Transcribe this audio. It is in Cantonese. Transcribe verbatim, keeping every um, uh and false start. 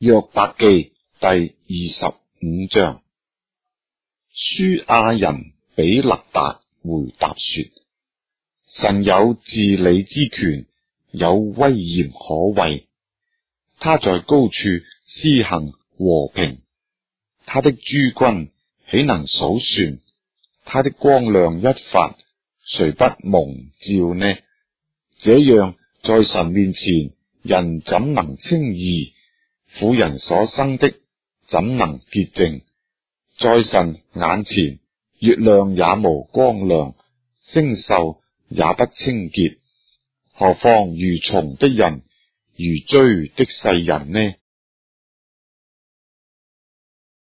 約伯記第二十五章。書亞人比勒達回答說：神有治理之權，有威嚴可畏。他在高處施行和平，他的諸軍豈能數算？他的光亮一發，誰不蒙照呢？這樣在神面前，人怎能稱義？婦人所生的怎能潔淨？在神眼前，月亮也無光亮，星宿也不清潔，何況如蟲的人，如蛆的世人呢？